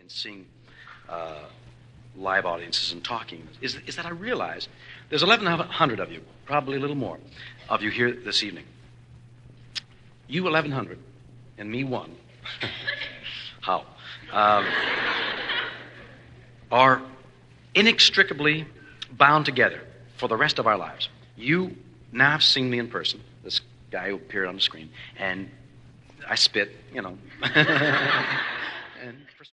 and seeing live audiences and talking is that I realize there's 1,100 of you, probably a little more, of you here this evening. You 1,100 and me one. How? Are inextricably bound together for the rest of our lives. You now have seen me in person, this guy who appeared on the screen, and I spit, and